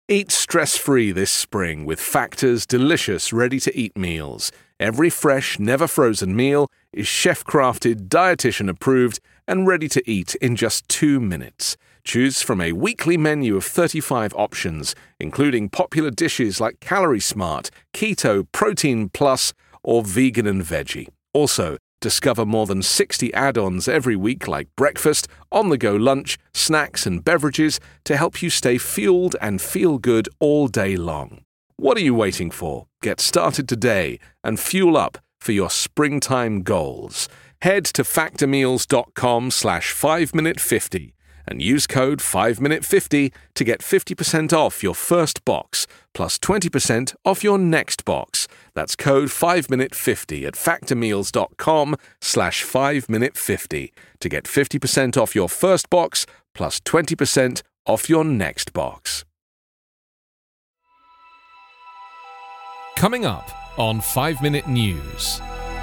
Eat stress-free this spring with Factor's delicious ready-to-eat meals. Every fresh, never-frozen meal is chef-crafted, dietitian-approved, and ready to eat in just 2 minutes. Choose from a weekly menu of 35 options, including popular dishes like Calorie Smart, Keto, Protein Plus, or Vegan and Veggie. Also, discover more than 60 add-ons every week like breakfast, on-the-go lunch, snacks and beverages to help you stay fueled and feel good all day long. What are you waiting for? Get started today and fuel up for your springtime goals. Head to factormeals.com/5minute50 and use code 5minute50 to get 50% off your first box plus 20% off your next box. That's code 5minute50 at factormeals.com/5minute50 to get 50% off your first box plus 20% off your next box. Coming up on 5 Minute News.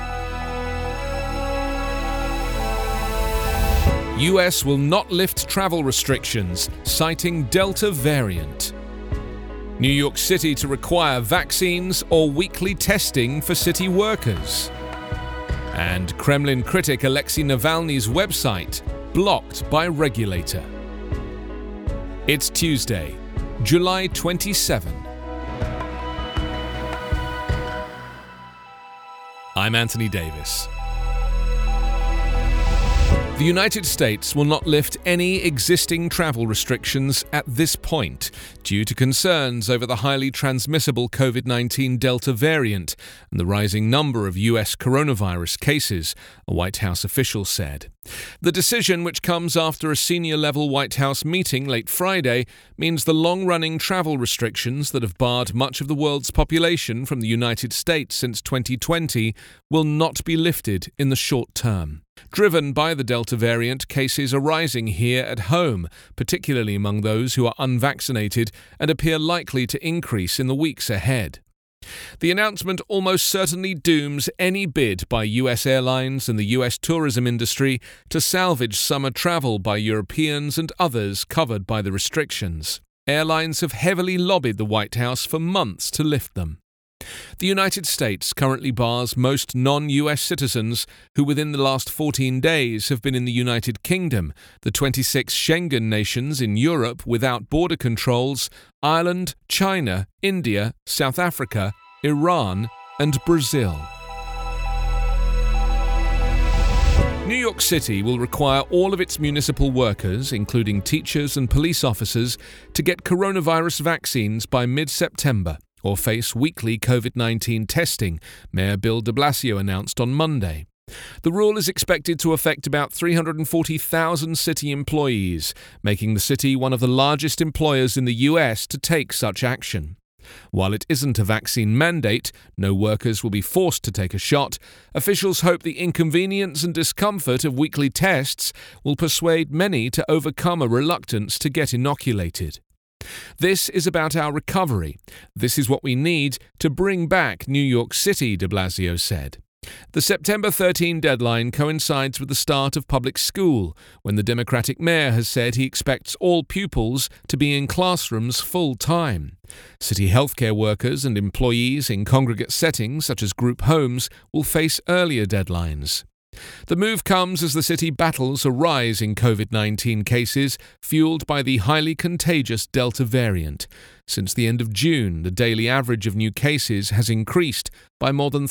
US will not lift travel restrictions, citing Delta variant. New York City to require vaccines or weekly testing for city workers. And Kremlin critic Alexei Navalny's website blocked by regulator. It's Tuesday, July 27. I'm Anthony Davis. The United States will not lift any existing travel restrictions at this point due to concerns over the highly transmissible COVID-19 Delta variant and the rising number of US coronavirus cases, a White House official said. The decision, which comes after a senior-level White House meeting late Friday, means the long-running travel restrictions that have barred much of the world's population from the United States since 2020 will not be lifted in the short term. Driven by the Delta variant, cases are rising here at home, particularly among those who are unvaccinated, and appear likely to increase in the weeks ahead. The announcement almost certainly dooms any bid by US airlines and the US tourism industry to salvage summer travel by Europeans and others covered by the restrictions. Airlines have heavily lobbied the White House for months to lift them. The United States currently bars most non-US citizens who within the last 14 days have been in the United Kingdom, the 26 Schengen nations in Europe without border controls, Ireland, China, India, South Africa, Iran, and Brazil. New York City will require all of its municipal workers, including teachers and police officers, to get coronavirus vaccines by mid-September or face weekly COVID-19 testing, Mayor Bill de Blasio announced on Monday. The rule is expected to affect about 340,000 city employees, making the city one of the largest employers in the US to take such action. While it isn't a vaccine mandate, no workers will be forced to take a shot, officials hope the inconvenience and discomfort of weekly tests will persuade many to overcome a reluctance to get inoculated. This is about our recovery. This is what we need to bring back New York City, de Blasio said. The September 13 deadline coincides with the start of public school, when the Democratic mayor has said he expects all pupils to be in classrooms full-time. City healthcare workers and employees in congregate settings, such as group homes, will face earlier deadlines. The move comes as the city battles a rise in COVID-19 cases, fueled by the highly contagious Delta variant. Since the end of June, the daily average of new cases has increased by more than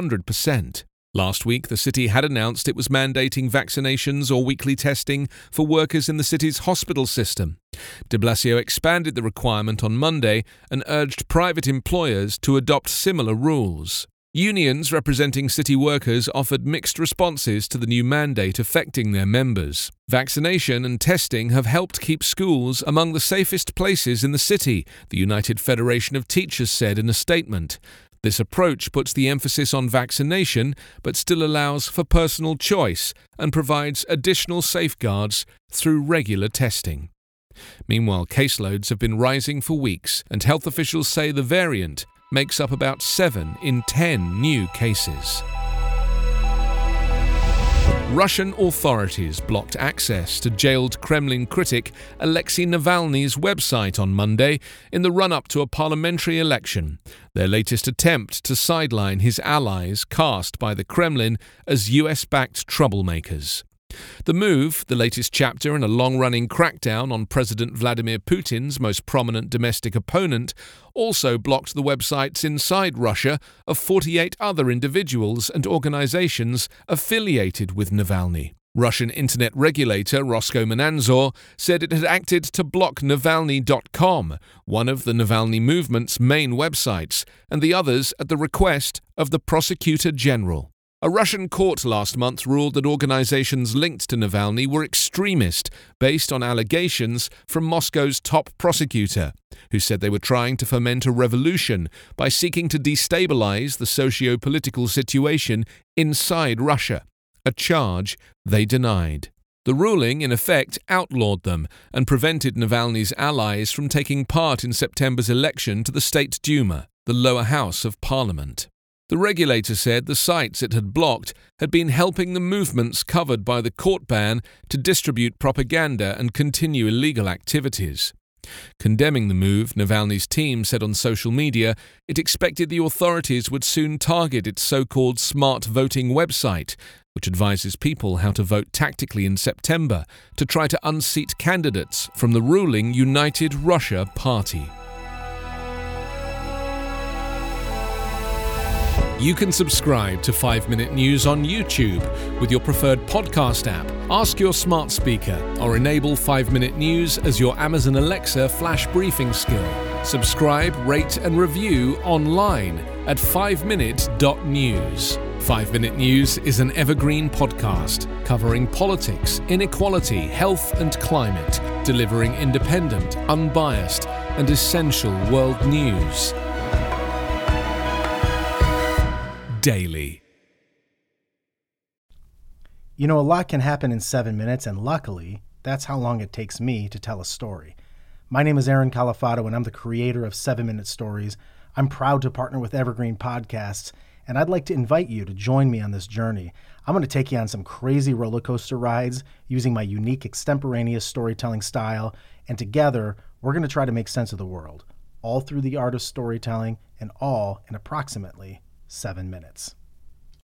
300%. Last week, the city had announced it was mandating vaccinations or weekly testing for workers in the city's hospital system. De Blasio expanded the requirement on Monday and urged private employers to adopt similar rules. Unions representing city workers offered mixed responses to the new mandate affecting their members. Vaccination and testing have helped keep schools among the safest places in the city, the United Federation of Teachers said in a statement. This approach puts the emphasis on vaccination, but still allows for personal choice and provides additional safeguards through regular testing. Meanwhile, caseloads have been rising for weeks, and health officials say the variant makes up about 7 in 10 new cases. Russian authorities blocked access to jailed Kremlin critic Alexei Navalny's website on Monday in the run-up to a parliamentary election, their latest attempt to sideline his allies cast by the Kremlin as US-backed troublemakers. The move, the latest chapter in a long-running crackdown on President Vladimir Putin's most prominent domestic opponent, also blocked the websites inside Russia of 48 other individuals and organizations affiliated with Navalny. Russian internet regulator Roskomnadzor said it had acted to block Navalny.com, one of the Navalny movement's main websites, and the others at the request of the Prosecutor General. A Russian court last month ruled that organizations linked to Navalny were extremist, based on allegations from Moscow's top prosecutor, who said they were trying to foment a revolution by seeking to destabilize the socio-political situation inside Russia, a charge they denied. The ruling, in effect, outlawed them and prevented Navalny's allies from taking part in September's election to the State Duma, the lower house of parliament. The regulator said the sites it had blocked had been helping the movements covered by the court ban to distribute propaganda and continue illegal activities. Condemning the move, Navalny's team said on social media it expected the authorities would soon target its so-called smart voting website, which advises people how to vote tactically in September to try to unseat candidates from the ruling United Russia Party. You can subscribe to 5 Minute News on YouTube with your preferred podcast app. Ask your smart speaker or enable 5 Minute News as your Amazon Alexa flash briefing skill. Subscribe, rate and review online at 5minute.news. 5 Minute News is an evergreen podcast covering politics, inequality, health and climate, delivering independent, unbiased and essential world news. Daily. You know, a lot can happen in 7 minutes, and luckily, that's how long it takes me to tell a story. My name is Aaron Califato, and I'm the creator of 7 Minute Stories. I'm proud to partner with Evergreen Podcasts, and I'd like to invite you to join me on this journey. I'm going to take you on some crazy roller coaster rides using my unique extemporaneous storytelling style, and together, we're going to try to make sense of the world, all through the art of storytelling, and all in approximately 7 minutes.